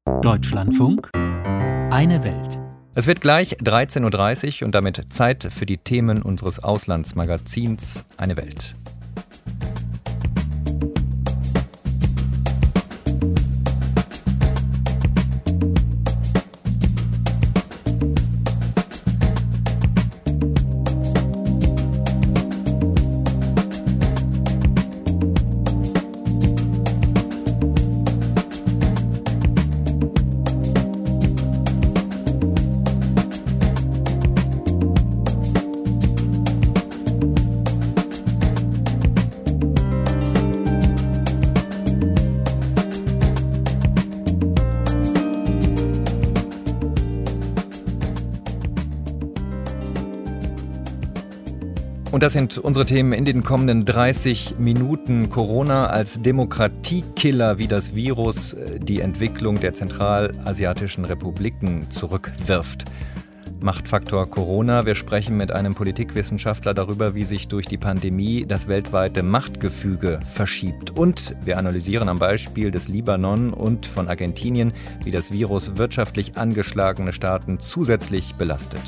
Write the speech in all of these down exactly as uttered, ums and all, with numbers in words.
Deutschlandfunk, eine Welt. Es wird gleich dreizehn Uhr dreißig und damit Zeit für die Themen unseres Auslandsmagazins Eine Welt. Und das sind unsere Themen in den kommenden dreißig Minuten. Corona als Demokratiekiller, wie das Virus die Entwicklung der zentralasiatischen Republiken zurückwirft. Machtfaktor Corona. Wir sprechen mit einem Politikwissenschaftler darüber, wie sich durch die Pandemie das weltweite Machtgefüge verschiebt. Und wir analysieren am Beispiel des Libanon und von Argentinien, wie das Virus wirtschaftlich angeschlagene Staaten zusätzlich belastet.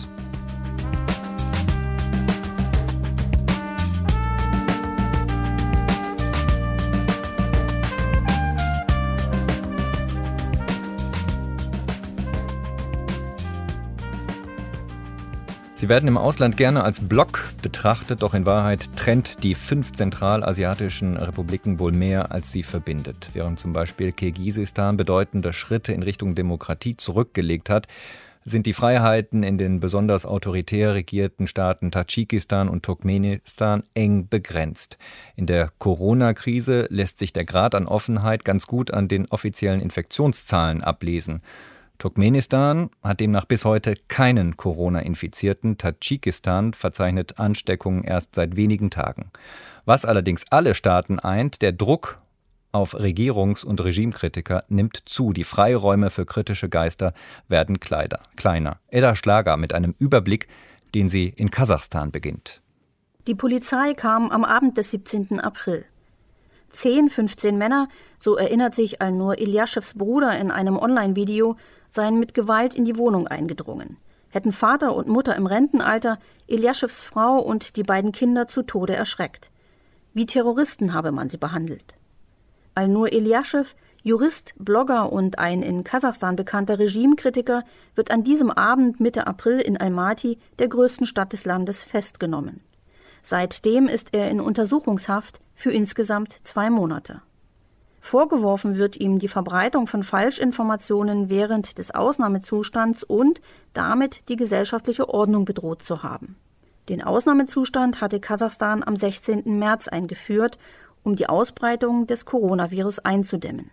Sie werden im Ausland gerne als Block betrachtet, doch in Wahrheit trennt die fünf zentralasiatischen Republiken wohl mehr, als sie verbindet. Während zum Beispiel Kirgisistan bedeutende Schritte in Richtung Demokratie zurückgelegt hat, sind die Freiheiten in den besonders autoritär regierten Staaten Tadschikistan und Turkmenistan eng begrenzt. In der Corona-Krise lässt sich der Grad an Offenheit ganz gut an den offiziellen Infektionszahlen ablesen. Turkmenistan hat demnach bis heute keinen Corona-Infizierten. Tadschikistan verzeichnet Ansteckungen erst seit wenigen Tagen. Was allerdings alle Staaten eint, der Druck auf Regierungs- und Regimekritiker nimmt zu. Die Freiräume für kritische Geister werden kleiner. Edda Schlager mit einem Überblick, den sie in Kasachstan beginnt. Die Polizei kam am Abend des siebzehnten April. Zehn, fünfzehn Männer, so erinnert sich Alnur Ilyaschews Bruder in einem Online-Video, seien mit Gewalt in die Wohnung eingedrungen, hätten Vater und Mutter im Rentenalter, Ilyaschews Frau und die beiden Kinder zu Tode erschreckt. Wie Terroristen habe man sie behandelt. Alnur Ilyashew, Jurist, Blogger und ein in Kasachstan bekannter Regimekritiker, wird an diesem Abend Mitte April in Almaty, der größten Stadt des Landes, festgenommen. Seitdem ist er in Untersuchungshaft für insgesamt zwei Monate. Vorgeworfen wird ihm die Verbreitung von Falschinformationen während des Ausnahmezustands und damit die gesellschaftliche Ordnung bedroht zu haben. Den Ausnahmezustand hatte Kasachstan am sechzehnten März eingeführt, um die Ausbreitung des Coronavirus einzudämmen.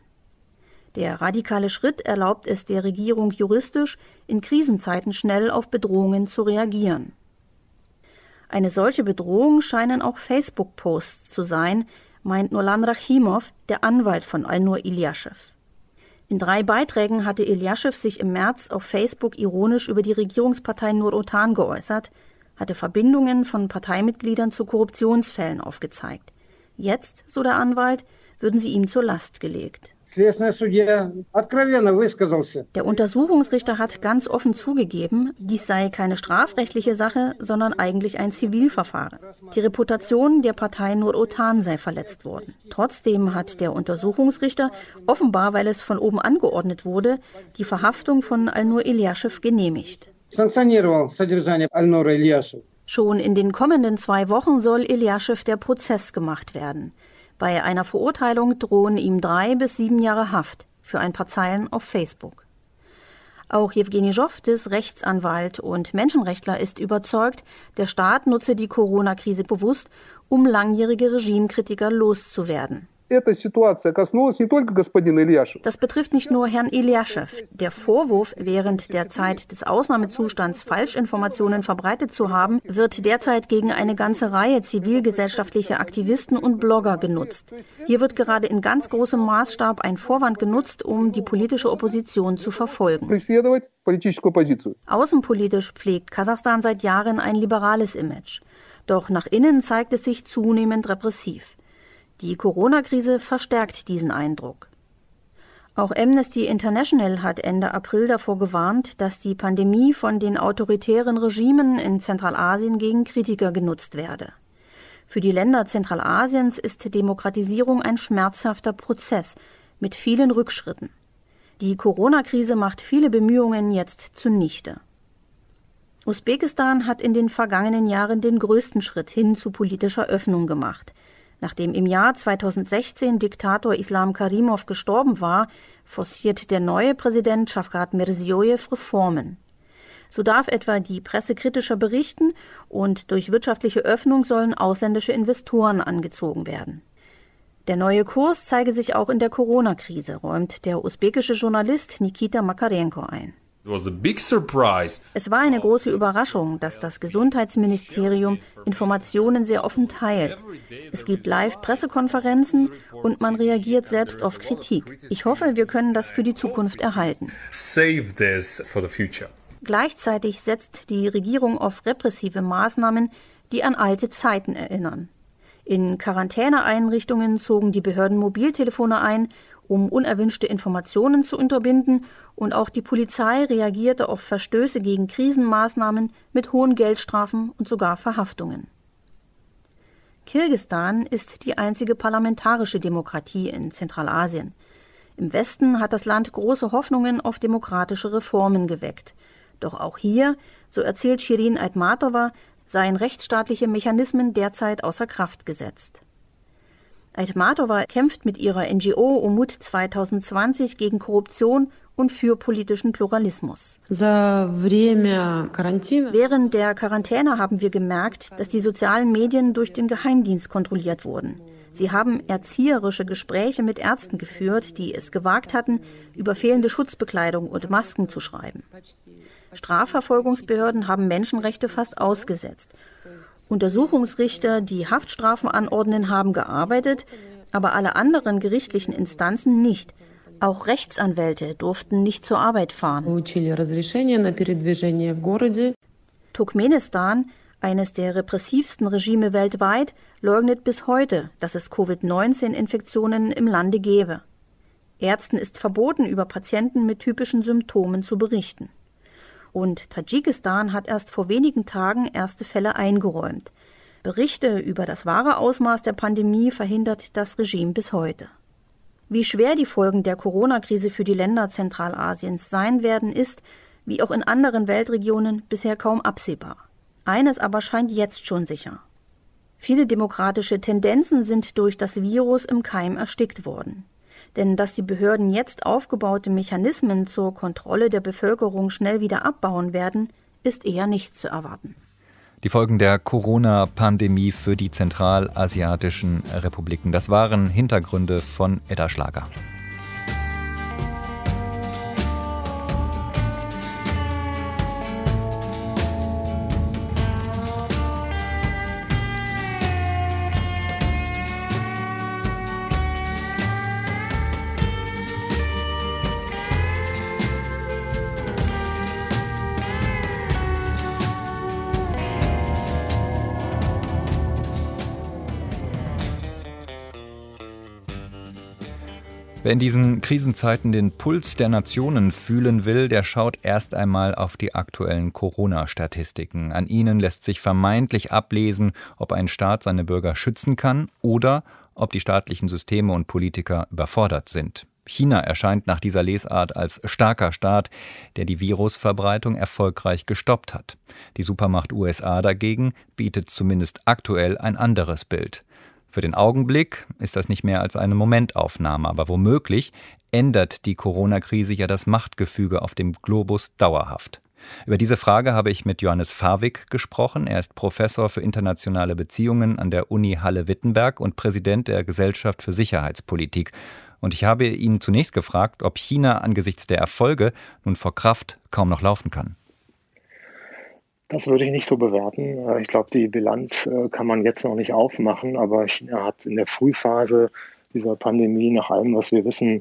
Der radikale Schritt erlaubt es der Regierung juristisch, in Krisenzeiten schnell auf Bedrohungen zu reagieren. Eine solche Bedrohung scheinen auch Facebook-Posts zu sein, meint Nurlan Rachimov, der Anwalt von Alnur Ilyashew. In drei Beiträgen hatte Ilyashew sich im März auf Facebook ironisch über die Regierungspartei Nur-Otan geäußert, hatte Verbindungen von Parteimitgliedern zu Korruptionsfällen aufgezeigt. Jetzt, so der Anwalt, würden sie ihm zur Last gelegt. Der Untersuchungsrichter hat ganz offen zugegeben, dies sei keine strafrechtliche Sache, sondern eigentlich ein Zivilverfahren. Die Reputation der Partei Nur-Otan sei verletzt worden. Trotzdem hat der Untersuchungsrichter, offenbar weil es von oben angeordnet wurde, die Verhaftung von Alnur Ilyashew genehmigt. Schon in den kommenden zwei Wochen soll Ilyashew der Prozess gemacht werden. Bei einer Verurteilung drohen ihm drei bis sieben Jahre Haft für ein paar Zeilen auf Facebook. Auch Jewgeni Zhovtis, Rechtsanwalt und Menschenrechtler, ist überzeugt, der Staat nutze die Corona-Krise bewusst, um langjährige Regimekritiker loszuwerden. Das betrifft nicht nur Herrn Ilyashew. Der Vorwurf, während der Zeit des Ausnahmezustands Falschinformationen verbreitet zu haben, wird derzeit gegen eine ganze Reihe zivilgesellschaftlicher Aktivisten und Blogger genutzt. Hier wird gerade in ganz großem Maßstab ein Vorwand genutzt, um die politische Opposition zu verfolgen. Außenpolitisch pflegt Kasachstan seit Jahren ein liberales Image. Doch nach innen zeigt es sich zunehmend repressiv. Die Corona-Krise verstärkt diesen Eindruck. Auch Amnesty International hat Ende April davor gewarnt, dass die Pandemie von den autoritären Regimen in Zentralasien gegen Kritiker genutzt werde. Für die Länder Zentralasiens ist Demokratisierung ein schmerzhafter Prozess mit vielen Rückschritten. Die Corona-Krise macht viele Bemühungen jetzt zunichte. Usbekistan hat in den vergangenen Jahren den größten Schritt hin zu politischer Öffnung gemacht. Nachdem im Jahr zweitausendsechzehn Diktator Islam Karimov gestorben war, forciert der neue Präsident Shavkat Mirziyoyev Reformen. So darf etwa die Presse kritischer berichten und durch wirtschaftliche Öffnung sollen ausländische Investoren angezogen werden. Der neue Kurs zeige sich auch in der Corona-Krise, räumt der usbekische Journalist Nikita Makarenko ein. Es war eine große Überraschung, dass das Gesundheitsministerium Informationen sehr offen teilt. Es gibt Live-Pressekonferenzen und man reagiert selbst auf Kritik. Ich hoffe, wir können das für die Zukunft erhalten. Gleichzeitig setzt die Regierung auf repressive Maßnahmen, die an alte Zeiten erinnern. In Quarantäneeinrichtungen zogen die Behörden Mobiltelefone ein, um unerwünschte Informationen zu unterbinden, und auch die Polizei reagierte auf Verstöße gegen Krisenmaßnahmen mit hohen Geldstrafen und sogar Verhaftungen. Kirgisistan ist die einzige parlamentarische Demokratie in Zentralasien. Im Westen hat das Land große Hoffnungen auf demokratische Reformen geweckt. Doch auch hier, so erzählt Shirin Aitmatova, seien rechtsstaatliche Mechanismen derzeit außer Kraft gesetzt. Aitmatova kämpft mit ihrer N G O Umut zweitausendzwanzig gegen Korruption und für politischen Pluralismus. Während der Quarantäne haben wir gemerkt, dass die sozialen Medien durch den Geheimdienst kontrolliert wurden. Sie haben erzieherische Gespräche mit Ärzten geführt, die es gewagt hatten, über fehlende Schutzbekleidung und Masken zu schreiben. Strafverfolgungsbehörden haben Menschenrechte fast ausgesetzt. Untersuchungsrichter, die Haftstrafen anordnen, haben gearbeitet, aber alle anderen gerichtlichen Instanzen nicht. Auch Rechtsanwälte durften nicht zur Arbeit fahren. Turkmenistan, eines der repressivsten Regime weltweit, leugnet bis heute, dass es Covid neunzehn Infektionen im Lande gebe. Ärzten ist verboten, über Patienten mit typischen Symptomen zu berichten. Und Tadschikistan hat erst vor wenigen Tagen erste Fälle eingeräumt. Berichte über das wahre Ausmaß der Pandemie verhindert das Regime bis heute. Wie schwer die Folgen der Corona-Krise für die Länder Zentralasiens sein werden, ist, wie auch in anderen Weltregionen, bisher kaum absehbar. Eines aber scheint jetzt schon sicher. Viele demokratische Tendenzen sind durch das Virus im Keim erstickt worden. Denn dass die Behörden jetzt aufgebaute Mechanismen zur Kontrolle der Bevölkerung schnell wieder abbauen werden, ist eher nicht zu erwarten. Die Folgen der Corona-Pandemie für die zentralasiatischen Republiken, das waren Hintergründe von Edda Schlager. Wer in diesen Krisenzeiten den Puls der Nationen fühlen will, der schaut erst einmal auf die aktuellen Corona-Statistiken. An ihnen lässt sich vermeintlich ablesen, ob ein Staat seine Bürger schützen kann oder ob die staatlichen Systeme und Politiker überfordert sind. China erscheint nach dieser Lesart als starker Staat, der die Virusverbreitung erfolgreich gestoppt hat. Die Supermacht U S A dagegen bietet zumindest aktuell ein anderes Bild. Für den Augenblick ist das nicht mehr als eine Momentaufnahme, aber womöglich ändert die Corona-Krise ja das Machtgefüge auf dem Globus dauerhaft. Über diese Frage habe ich mit Johannes Farwig gesprochen. Er ist Professor für internationale Beziehungen an der Uni Halle-Wittenberg und Präsident der Gesellschaft für Sicherheitspolitik. Und ich habe ihn zunächst gefragt, ob China angesichts der Erfolge nun vor Kraft kaum noch laufen kann. Das würde ich nicht so bewerten. Ich glaube, die Bilanz kann man jetzt noch nicht aufmachen, aber China hat in der Frühphase dieser Pandemie nach allem, was wir wissen,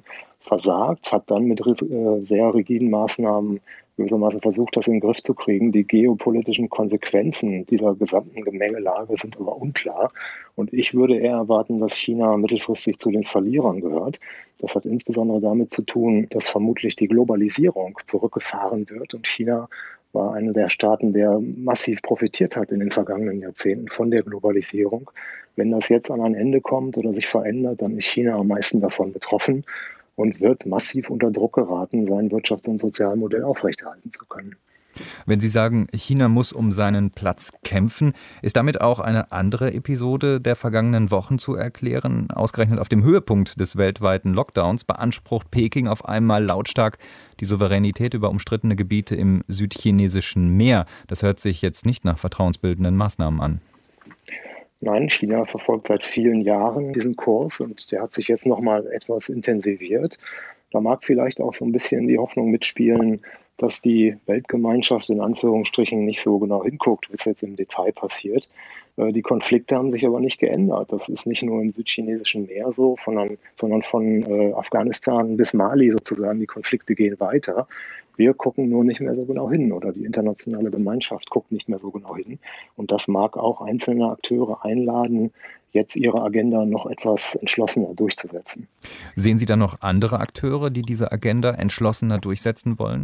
versagt, hat dann mit äh, sehr rigiden Maßnahmen gewissermaßen versucht, das in den Griff zu kriegen. Die geopolitischen Konsequenzen dieser gesamten Gemengelage sind aber unklar. Und ich würde eher erwarten, dass China mittelfristig zu den Verlierern gehört. Das hat insbesondere damit zu tun, dass vermutlich die Globalisierung zurückgefahren wird. Und China war einer der Staaten, der massiv profitiert hat in den vergangenen Jahrzehnten von der Globalisierung. Wenn das jetzt an ein Ende kommt oder sich verändert, dann ist China am meisten davon betroffen und wird massiv unter Druck geraten, sein Wirtschafts- und Sozialmodell aufrechterhalten zu können. Wenn Sie sagen, China muss um seinen Platz kämpfen, ist damit auch eine andere Episode der vergangenen Wochen zu erklären? Ausgerechnet auf dem Höhepunkt des weltweiten Lockdowns beansprucht Peking auf einmal lautstark die Souveränität über umstrittene Gebiete im südchinesischen Meer. Das hört sich jetzt nicht nach vertrauensbildenden Maßnahmen an. Nein, China verfolgt seit vielen Jahren diesen Kurs und der hat sich jetzt noch mal etwas intensiviert. Da mag vielleicht auch so ein bisschen die Hoffnung mitspielen, dass die Weltgemeinschaft in Anführungsstrichen nicht so genau hinguckt, was jetzt im Detail passiert. Die Konflikte haben sich aber nicht geändert. Das ist nicht nur im südchinesischen Meer so, sondern, sondern von äh, Afghanistan bis Mali sozusagen. Die Konflikte gehen weiter. Wir gucken nur nicht mehr so genau hin oder die internationale Gemeinschaft guckt nicht mehr so genau hin. Und das mag auch einzelne Akteure einladen, jetzt ihre Agenda noch etwas entschlossener durchzusetzen. Sehen Sie da noch andere Akteure, die diese Agenda entschlossener durchsetzen wollen?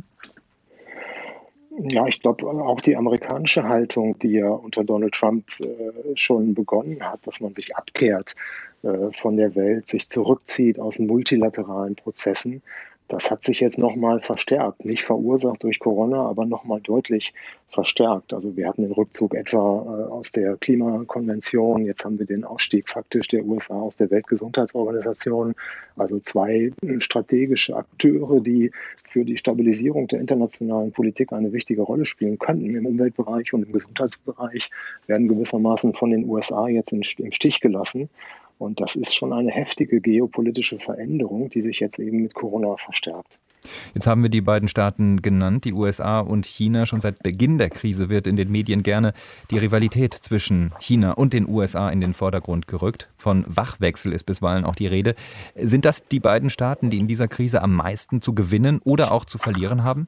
Ja, ich glaube auch die amerikanische Haltung, die ja unter Donald Trump äh, schon begonnen hat, dass man sich abkehrt äh, von der Welt, sich zurückzieht aus multilateralen Prozessen, das hat sich jetzt nochmal verstärkt. Nicht verursacht durch Corona, aber nochmal deutlich verstärkt. Also wir hatten den Rückzug etwa äh, aus der Klimakonvention, jetzt haben wir den Ausstieg faktisch der U S A aus der Weltgesundheitsorganisation. Also zwei äh, strategische Akteure, die für die Stabilisierung der internationalen Politik eine wichtige Rolle spielen könnten im Umweltbereich und im Gesundheitsbereich, werden gewissermaßen von den U S A jetzt in, im Stich gelassen. Und das ist schon eine heftige geopolitische Veränderung, die sich jetzt eben mit Corona verstärkt. Jetzt haben wir die beiden Staaten genannt, die U S A und China. Schon seit Beginn der Krise wird in den Medien gerne die Rivalität zwischen China und den U S A in den Vordergrund gerückt. Von Wachwechsel ist bisweilen auch die Rede. Sind das die beiden Staaten, die in dieser Krise am meisten zu gewinnen oder auch zu verlieren haben?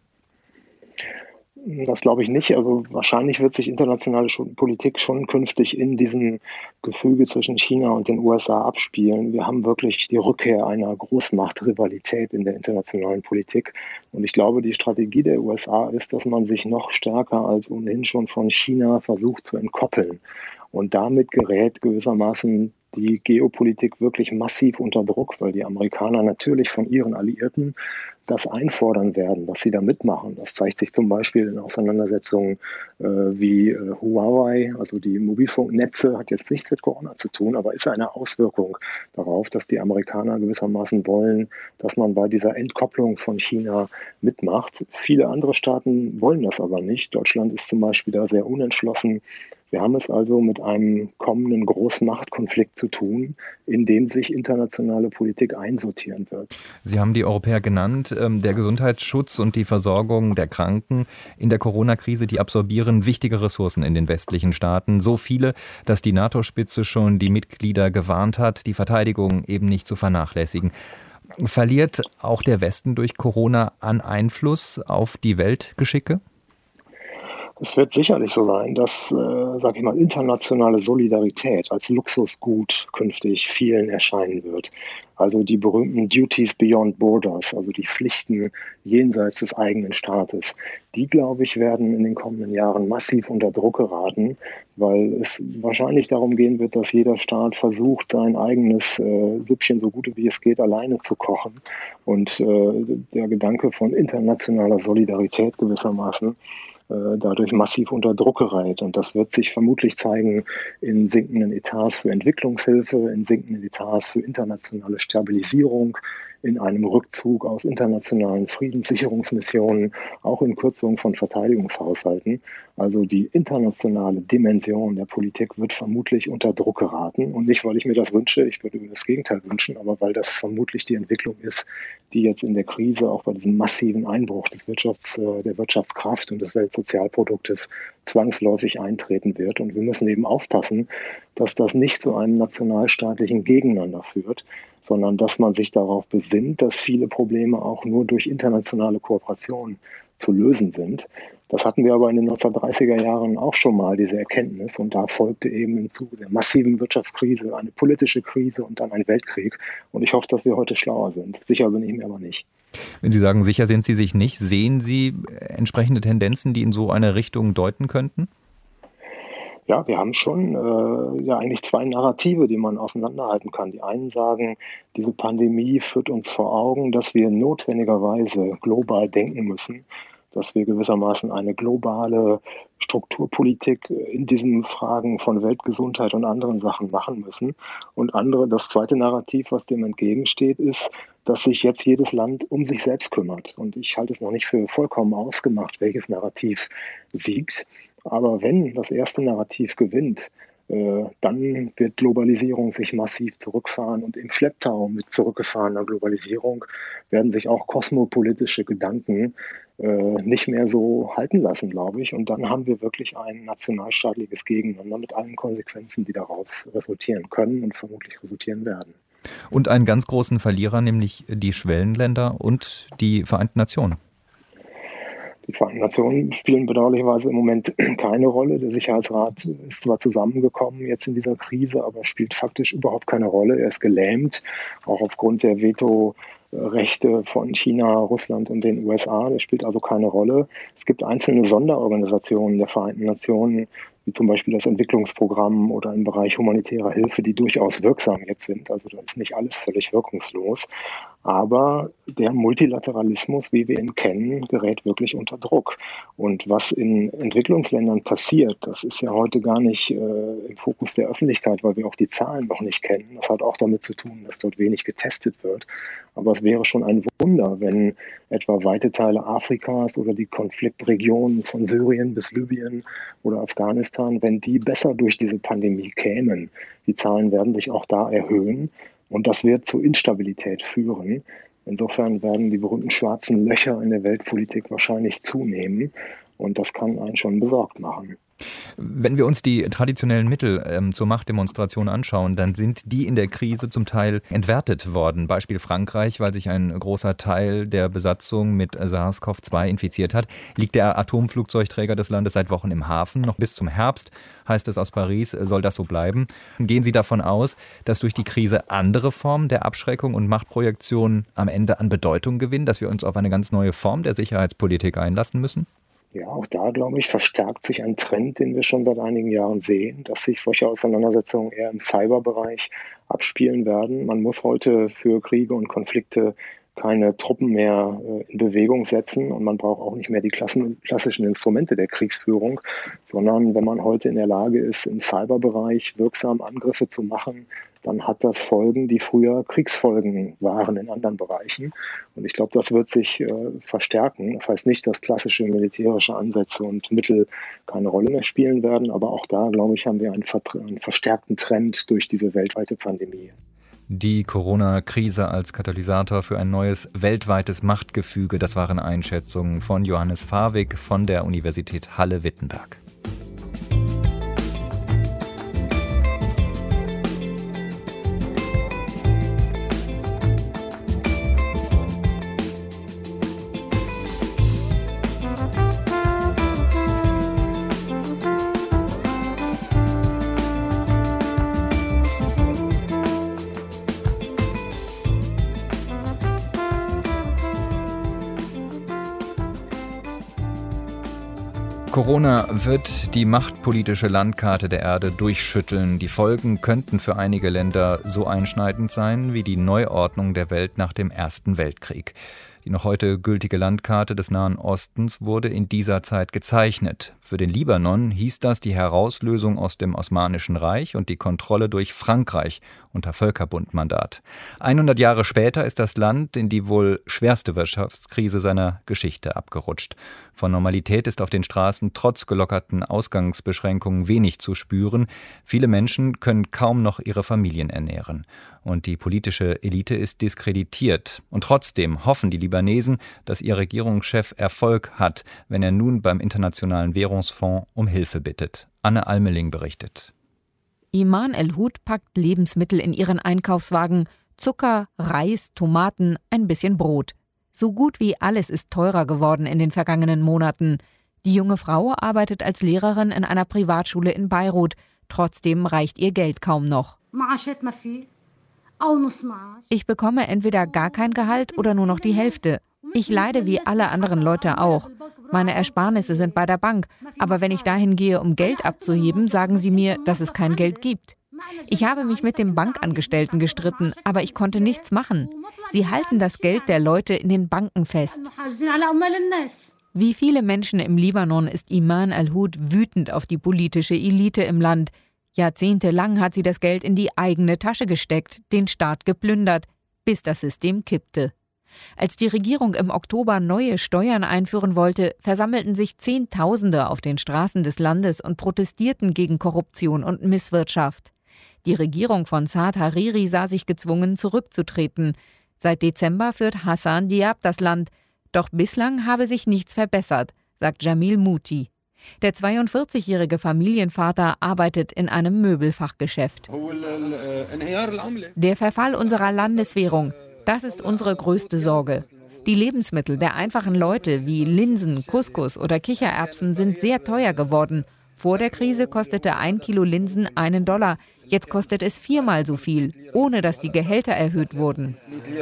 Das glaube ich nicht. Also wahrscheinlich wird sich internationale Politik schon künftig in diesem Gefüge zwischen China und den U S A abspielen. Wir haben wirklich die Rückkehr einer Großmachtrivalität in der internationalen Politik. Und ich glaube, die Strategie der U S A ist, dass man sich noch stärker als ohnehin schon von China versucht zu entkoppeln. Und damit gerät gewissermaßen die Geopolitik wirklich massiv unter Druck, weil die Amerikaner natürlich von ihren Alliierten das einfordern werden, dass sie da mitmachen. Das zeigt sich zum Beispiel in Auseinandersetzungen äh, wie äh, Huawei, also die Mobilfunknetze, hat jetzt nichts mit Corona zu tun, aber ist eine Auswirkung darauf, dass die Amerikaner gewissermaßen wollen, dass man bei dieser Entkopplung von China mitmacht. Viele andere Staaten wollen das aber nicht. Deutschland ist zum Beispiel da sehr unentschlossen. Wir haben es also mit einem kommenden Großmachtkonflikt zu tun, in dem sich internationale Politik einsortieren wird. Sie haben die Europäer genannt. Der Gesundheitsschutz und die Versorgung der Kranken in der Corona-Krise, die absorbieren wichtige Ressourcen in den westlichen Staaten. So viele, dass die NATO-Spitze schon die Mitglieder gewarnt hat, die Verteidigung eben nicht zu vernachlässigen. Verliert auch der Westen durch Corona an Einfluss auf die Weltgeschicke? Es wird sicherlich so sein, dass, äh, sage ich mal, internationale Solidarität als Luxusgut künftig vielen erscheinen wird. Also die berühmten Duties Beyond Borders, also die Pflichten jenseits des eigenen Staates, die, glaube ich, werden in den kommenden Jahren massiv unter Druck geraten, weil es wahrscheinlich darum gehen wird, dass jeder Staat versucht, sein eigenes äh, Süppchen so gut wie es geht alleine zu kochen. Und äh, der Gedanke von internationaler Solidarität gewissermaßen dadurch massiv unter Druck gerät. Und das wird sich vermutlich zeigen in sinkenden Etats für Entwicklungshilfe, in sinkenden Etats für internationale Stabilisierung, in einem Rückzug aus internationalen Friedenssicherungsmissionen, auch in Kürzungen von Verteidigungshaushalten. Also die internationale Dimension der Politik wird vermutlich unter Druck geraten. Und nicht, weil ich mir das wünsche, ich würde mir das Gegenteil wünschen, aber weil das vermutlich die Entwicklung ist, die jetzt in der Krise, auch bei diesem massiven Einbruch des Wirtschafts, der Wirtschaftskraft und des Weltsozialproduktes zwangsläufig eintreten wird. Und wir müssen eben aufpassen, dass das nicht zu einem nationalstaatlichen Gegeneinander führt, sondern dass man sich darauf besinnt, dass viele Probleme auch nur durch internationale Kooperation zu lösen sind. Das hatten wir aber in den neunzehnhundertdreißiger Jahren auch schon mal, diese Erkenntnis. Und da folgte eben im Zuge der massiven Wirtschaftskrise eine politische Krise und dann ein Weltkrieg. Und ich hoffe, dass wir heute schlauer sind. Sicher bin ich mir aber nicht. Wenn Sie sagen, sicher sind Sie sich nicht, sehen Sie entsprechende Tendenzen, die in so eine Richtung deuten könnten? Ja, wir haben schon äh, ja eigentlich zwei Narrative, die man auseinanderhalten kann. Die einen sagen, diese Pandemie führt uns vor Augen, dass wir notwendigerweise global denken müssen, dass wir gewissermaßen eine globale Strukturpolitik in diesen Fragen von Weltgesundheit und anderen Sachen machen müssen. Und andere, das zweite Narrativ, was dem entgegensteht, ist, dass sich jetzt jedes Land um sich selbst kümmert. Und ich halte es noch nicht für vollkommen ausgemacht, welches Narrativ siegt. Aber wenn das erste Narrativ gewinnt, äh, dann wird Globalisierung sich massiv zurückfahren. Und im Schlepptau mit zurückgefahrener Globalisierung werden sich auch kosmopolitische Gedanken äh, nicht mehr so halten lassen, glaube ich. Und dann haben wir wirklich ein nationalstaatliches Gegeneinander mit allen Konsequenzen, die daraus resultieren können und vermutlich resultieren werden. Und einen ganz großen Verlierer, nämlich die Schwellenländer und die Vereinten Nationen. Die Vereinten Nationen spielen bedauerlicherweise im Moment keine Rolle. Der Sicherheitsrat ist zwar zusammengekommen jetzt in dieser Krise, aber spielt faktisch überhaupt keine Rolle. Er ist gelähmt, auch aufgrund der Vetorechte von China, Russland und den U S A. Der spielt also keine Rolle. Es gibt einzelne Sonderorganisationen der Vereinten Nationen, wie zum Beispiel das Entwicklungsprogramm oder im Bereich humanitärer Hilfe, die durchaus wirksam jetzt sind. Also da ist nicht alles völlig wirkungslos. Aber der Multilateralismus, wie wir ihn kennen, gerät wirklich unter Druck. Und was in Entwicklungsländern passiert, das ist ja heute gar nicht äh, im Fokus der Öffentlichkeit, weil wir auch die Zahlen noch nicht kennen. Das hat auch damit zu tun, dass dort wenig getestet wird. Aber es wäre schon ein Wunder, wenn etwa weite Teile Afrikas oder die Konfliktregionen von Syrien bis Libyen oder Afghanistan, wenn die besser durch diese Pandemie kämen. Die Zahlen werden sich auch da erhöhen. Und das wird zu Instabilität führen. Insofern werden die berühmten schwarzen Löcher in der Weltpolitik wahrscheinlich zunehmen. Und das kann einen schon besorgt machen. Wenn wir uns die traditionellen Mittel ähm, zur Machtdemonstration anschauen, dann sind die in der Krise zum Teil entwertet worden. Beispiel Frankreich, weil sich ein großer Teil der Besatzung mit SARS-C o V zwei infiziert hat, liegt der Atomflugzeugträger des Landes seit Wochen im Hafen. Noch bis zum Herbst, heißt es aus Paris, soll das so bleiben. Gehen Sie davon aus, dass durch die Krise andere Formen der Abschreckung und Machtprojektion am Ende an Bedeutung gewinnen, dass wir uns auf eine ganz neue Form der Sicherheitspolitik einlassen müssen? Ja, auch da, glaube ich, verstärkt sich ein Trend, den wir schon seit einigen Jahren sehen, dass sich solche Auseinandersetzungen eher im Cyberbereich abspielen werden. Man muss heute für Kriege und Konflikte keine Truppen mehr äh, in Bewegung setzen und man braucht auch nicht mehr die Klassen, klassischen Instrumente der Kriegsführung, sondern wenn man heute in der Lage ist, im Cyberbereich wirksam Angriffe zu machen, dann hat das Folgen, die früher Kriegsfolgen waren in anderen Bereichen. Und ich glaube, das wird sich äh, verstärken. Das heißt nicht, dass klassische militärische Ansätze und Mittel keine Rolle mehr spielen werden, aber auch da, glaube ich, haben wir einen, ver- einen verstärkten Trend durch diese weltweite Pandemie. Die Corona-Krise als Katalysator für ein neues weltweites Machtgefüge, das waren Einschätzungen von Johannes Fawig von der Universität Halle-Wittenberg. Corona wird die machtpolitische Landkarte der Erde durchschütteln. Die Folgen könnten für einige Länder so einschneidend sein wie die Neuordnung der Welt nach dem Ersten Weltkrieg. Die noch heute gültige Landkarte des Nahen Ostens wurde in dieser Zeit gezeichnet. Für den Libanon hieß das die Herauslösung aus dem Osmanischen Reich und die Kontrolle durch Frankreich unter Völkerbundmandat. hundert Jahre später ist das Land in die wohl schwerste Wirtschaftskrise seiner Geschichte abgerutscht. Von Normalität ist auf den Straßen trotz gelockerten Ausgangsbeschränkungen wenig zu spüren. Viele Menschen können kaum noch ihre Familien ernähren. Und die politische Elite ist diskreditiert. Und trotzdem hoffen die Libanesen, dass ihr Regierungschef Erfolg hat, wenn er nun beim Internationalen Währungsfonds um Hilfe bittet. Anne Almeling berichtet. Iman El-Hud packt Lebensmittel in ihren Einkaufswagen. Zucker, Reis, Tomaten, ein bisschen Brot. So gut wie alles ist teurer geworden in den vergangenen Monaten. Die junge Frau arbeitet als Lehrerin in einer Privatschule in Beirut. Trotzdem reicht ihr Geld kaum noch. Ich bekomme entweder gar kein Gehalt oder nur noch die Hälfte. Ich leide wie alle anderen Leute auch. Meine Ersparnisse sind bei der Bank. Aber wenn ich dahin gehe, um Geld abzuheben, sagen sie mir, dass es kein Geld gibt. Ich habe mich mit dem Bankangestellten gestritten, aber ich konnte nichts machen. Sie halten das Geld der Leute in den Banken fest. Wie viele Menschen im Libanon ist Iman al-Hud wütend auf die politische Elite im Land. Jahrzehntelang hat sie das Geld in die eigene Tasche gesteckt, den Staat geplündert, bis das System kippte. Als die Regierung im Oktober neue Steuern einführen wollte, versammelten sich Zehntausende auf den Straßen des Landes und protestierten gegen Korruption und Misswirtschaft. Die Regierung von Saad Hariri sah sich gezwungen, zurückzutreten. Seit Dezember führt Hassan Diab das Land. Doch bislang habe sich nichts verbessert, sagt Jamil Mouti. Der zweiundvierzigjährige Familienvater arbeitet in einem Möbelfachgeschäft. Der Verfall unserer Landeswährung, das ist unsere größte Sorge. Die Lebensmittel der einfachen Leute wie Linsen, Couscous oder Kichererbsen sind sehr teuer geworden. Vor der Krise kostete ein Kilo Linsen einen Dollar. Jetzt kostet es viermal so viel, ohne dass die Gehälter erhöht wurden.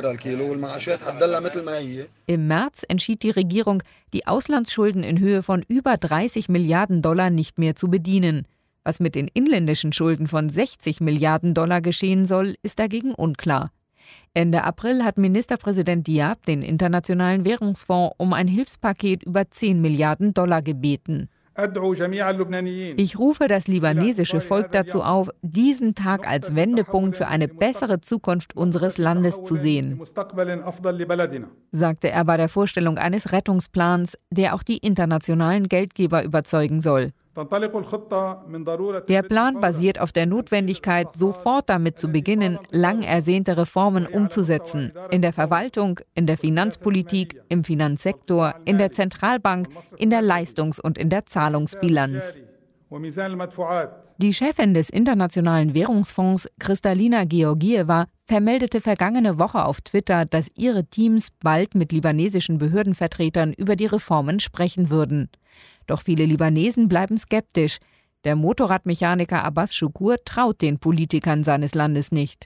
Im März entschied die Regierung, die Auslandsschulden in Höhe von über dreißig Milliarden Dollar nicht mehr zu bedienen. Was mit den inländischen Schulden von sechzig Milliarden Dollar geschehen soll, ist dagegen unklar. Ende April hat Ministerpräsident Diab den Internationalen Währungsfonds um ein Hilfspaket über zehn Milliarden Dollar gebeten. Ich rufe das libanesische Volk dazu auf, diesen Tag als Wendepunkt für eine bessere Zukunft unseres Landes zu sehen, sagte er bei der Vorstellung eines Rettungsplans, der auch die internationalen Geldgeber überzeugen soll. Der Plan basiert auf der Notwendigkeit, sofort damit zu beginnen, lang ersehnte Reformen umzusetzen. In der Verwaltung, in der Finanzpolitik, im Finanzsektor, in der Zentralbank, in der Leistungs- und in der Zahlungsbilanz. Die Chefin des Internationalen Währungsfonds, Kristalina Georgieva, vermeldete vergangene Woche auf Twitter, dass ihre Teams bald mit libanesischen Behördenvertretern über die Reformen sprechen würden. Doch viele Libanesen bleiben skeptisch. Der Motorradmechaniker Abbas Shukur traut den Politikern seines Landes nicht.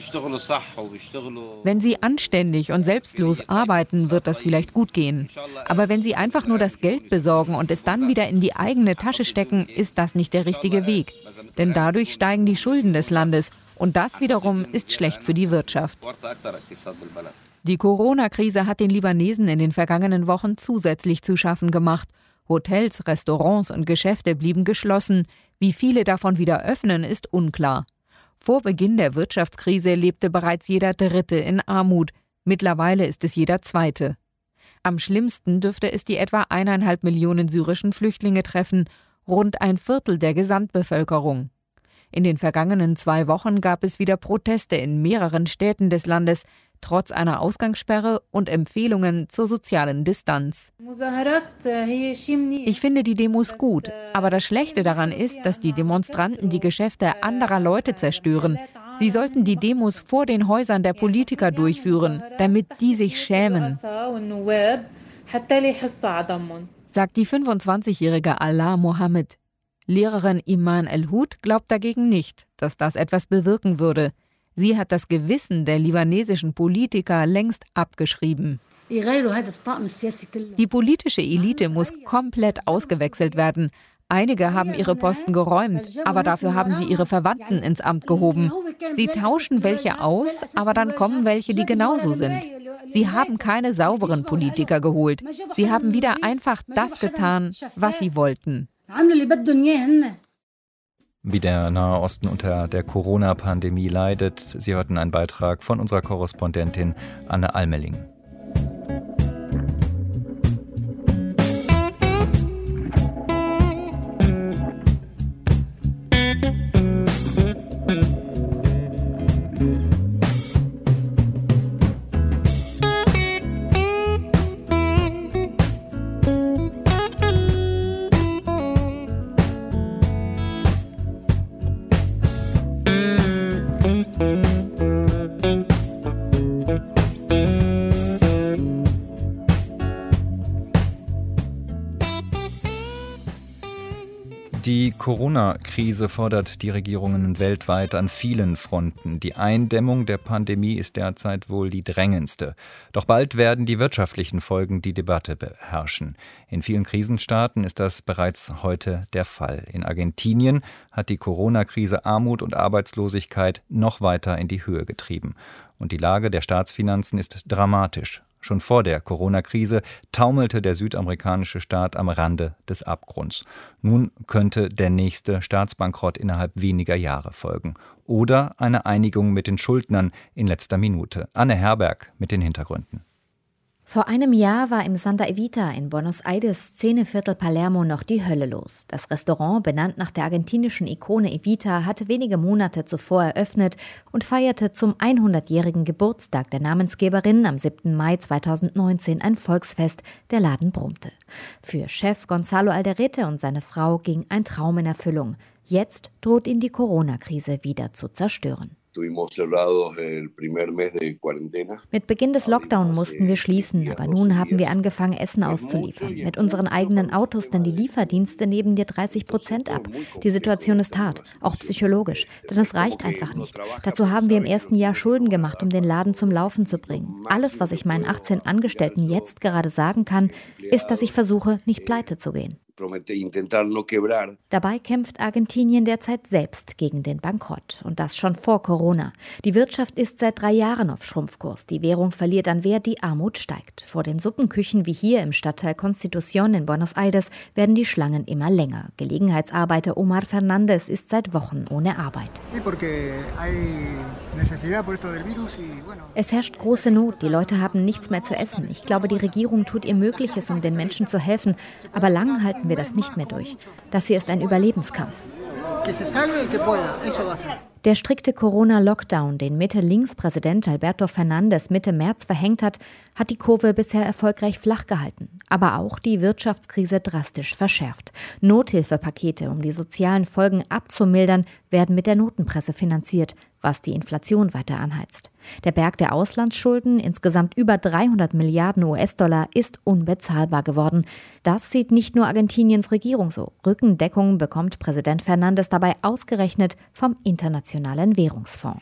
Wenn sie anständig und selbstlos arbeiten, wird das vielleicht gut gehen. Aber wenn sie einfach nur das Geld besorgen und es dann wieder in die eigene Tasche stecken, ist das nicht der richtige Weg. Denn dadurch steigen die Schulden des Landes und das wiederum ist schlecht für die Wirtschaft. Die Corona-Krise hat den Libanesen in den vergangenen Wochen zusätzlich zu schaffen gemacht. Hotels, Restaurants und Geschäfte blieben geschlossen. Wie viele davon wieder öffnen, ist unklar. Vor Beginn der Wirtschaftskrise lebte bereits jeder Dritte in Armut. Mittlerweile ist es jeder Zweite. Am schlimmsten dürfte es die etwa eineinhalb Millionen syrischen Flüchtlinge treffen, rund ein Viertel der Gesamtbevölkerung. In den vergangenen zwei Wochen gab es wieder Proteste in mehreren Städten des Landes, trotz einer Ausgangssperre und Empfehlungen zur sozialen Distanz. Ich finde die Demos gut, aber das Schlechte daran ist, dass die Demonstranten die Geschäfte anderer Leute zerstören. Sie sollten die Demos vor den Häusern der Politiker durchführen, damit die sich schämen, sagt die fünfundzwanzigjährige Ala Mohammed. Lehrerin Iman al-Hud glaubt dagegen nicht, dass das etwas bewirken würde. Sie hat das Gewissen der libanesischen Politiker längst abgeschrieben. Die politische Elite muss komplett ausgewechselt werden. Einige haben ihre Posten geräumt, aber dafür haben sie ihre Verwandten ins Amt gehoben. Sie tauschen welche aus, aber dann kommen welche, die genauso sind. Sie haben keine sauberen Politiker geholt. Sie haben wieder einfach das getan, was sie wollten. Wie der Nahe Osten unter der Corona-Pandemie leidet. Sie hörten einen Beitrag von unserer Korrespondentin Anne Almeling. Die Corona-Krise fordert die Regierungen weltweit an vielen Fronten. Die Eindämmung der Pandemie ist derzeit wohl die drängendste. Doch bald werden die wirtschaftlichen Folgen die Debatte beherrschen. In vielen Krisenstaaten ist das bereits heute der Fall. In Argentinien hat die Corona-Krise Armut und Arbeitslosigkeit noch weiter in die Höhe getrieben. Und die Lage der Staatsfinanzen ist dramatisch. Schon vor der Corona-Krise taumelte der südamerikanische Staat am Rande des Abgrunds. Nun könnte der nächste Staatsbankrott innerhalb weniger Jahre folgen. Oder eine Einigung mit den Schuldnern in letzter Minute. Anne Herberg mit den Hintergründen. Vor einem Jahr war im Santa Evita in Buenos Aires, Szeneviertel Palermo, noch die Hölle los. Das Restaurant, benannt nach der argentinischen Ikone Evita, hatte wenige Monate zuvor eröffnet und feierte zum hundertjährigen Geburtstag der Namensgeberin am siebten Mai zweitausendneunzehn ein Volksfest. Der Laden brummte. Für Chef Gonzalo Alderete und seine Frau ging ein Traum in Erfüllung. Jetzt droht ihn die Corona-Krise wieder zu zerstören. Mit Beginn des Lockdown mussten wir schließen, aber nun haben wir angefangen, Essen auszuliefern. Mit unseren eigenen Autos, denn die Lieferdienste nehmen dir dreißig Prozent ab. Die Situation ist hart, auch psychologisch, denn es reicht einfach nicht. Dazu haben wir im ersten Jahr Schulden gemacht, um den Laden zum Laufen zu bringen. Alles, was ich meinen achtzehn Angestellten jetzt gerade sagen kann, ist, dass ich versuche, nicht pleite zu gehen. Dabei kämpft Argentinien derzeit selbst gegen den Bankrott. Und das schon vor Corona. Die Wirtschaft ist seit drei Jahren auf Schrumpfkurs. Die Währung verliert an Wert, die Armut steigt. Vor den Suppenküchen wie hier im Stadtteil Constitución in Buenos Aires werden die Schlangen immer länger. Gelegenheitsarbeiter Omar Fernández ist seit Wochen ohne Arbeit. Es herrscht große Not. Die Leute haben nichts mehr zu essen. Ich glaube, die Regierung tut ihr Mögliches, um den Menschen zu helfen. Aber lang halten wir das nicht mehr durch. Das hier ist ein Überlebenskampf. Der strikte Corona-Lockdown, den Mitte-Links-Präsident Alberto Fernández Mitte März verhängt hat, hat die Kurve bisher erfolgreich flach gehalten. Aber auch die Wirtschaftskrise drastisch verschärft. Nothilfepakete, um die sozialen Folgen abzumildern, werden mit der Notenpresse finanziert, was die Inflation weiter anheizt. Der Berg der Auslandsschulden, insgesamt über dreihundert Milliarden U S-Dollar, ist unbezahlbar geworden. Das sieht nicht nur Argentiniens Regierung so. Rückendeckung bekommt Präsident Fernández dabei ausgerechnet vom Internationalen Währungsfonds.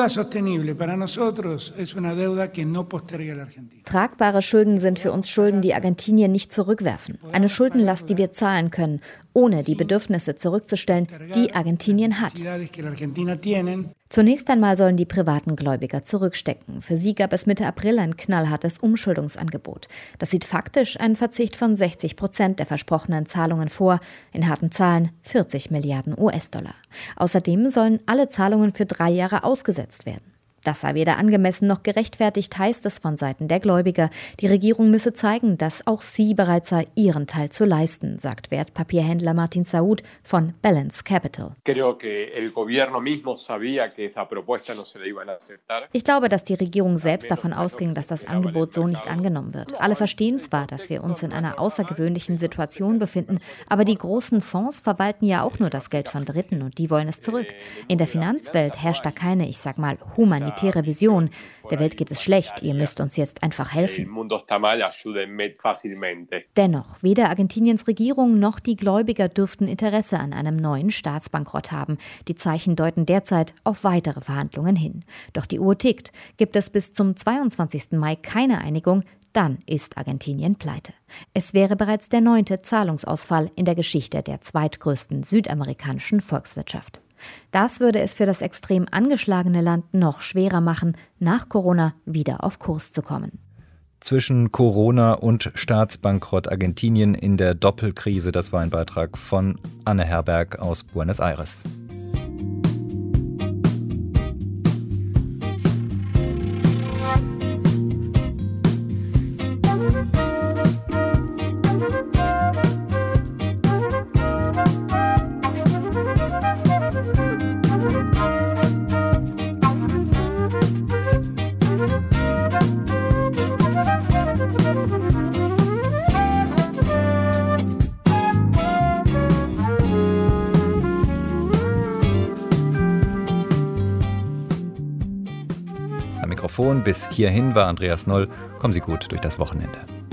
Tragbare Schulden sind für uns Schulden, die Argentinien nicht zurückwerfen. Eine Schuldenlast, die wir zahlen können, ohne die Bedürfnisse zurückzustellen, die Argentinien hat. Zunächst einmal sollen die privaten Gläubiger zurückstecken. Für sie gab es Mitte April ein knallhartes Umschuldungsangebot. Das sieht faktisch einen Verzicht von sechzig Prozent der versprochenen Zahlungen vor, in harten Zahlen vierzig Milliarden U S-Dollar. Außerdem sollen alle Zahlungen für drei Jahre ausgesetzt werden. Das sei weder angemessen noch gerechtfertigt, heißt es von Seiten der Gläubiger. Die Regierung müsse zeigen, dass auch sie bereit sei, ihren Teil zu leisten, sagt Wertpapierhändler Martin Saud von Balance Capital. Ich glaube, dass die Regierung selbst davon ausging, dass das Angebot so nicht angenommen wird. Alle verstehen zwar, dass wir uns in einer außergewöhnlichen Situation befinden, aber die großen Fonds verwalten ja auch nur das Geld von Dritten und die wollen es zurück. In der Finanzwelt herrscht da keine, ich sag mal, humanitäre Vision. Der Welt geht es schlecht, ihr müsst uns jetzt einfach helfen. Dennoch, weder Argentiniens Regierung noch die Gläubiger dürften Interesse an einem neuen Staatsbankrott haben. Die Zeichen deuten derzeit auf weitere Verhandlungen hin. Doch die Uhr tickt. Gibt es bis zum zweiundzwanzigsten Mai keine Einigung, dann ist Argentinien pleite. Es wäre bereits der neunte Zahlungsausfall in der Geschichte der zweitgrößten südamerikanischen Volkswirtschaft. Das würde es für das extrem angeschlagene Land noch schwerer machen, nach Corona wieder auf Kurs zu kommen. Zwischen Corona und Staatsbankrott Argentinien in der Doppelkrise, das war ein Beitrag von Anne Herberg aus Buenos Aires. Am Mikrofon bis hierhin war Andreas Noll. Kommen Sie gut durch das Wochenende.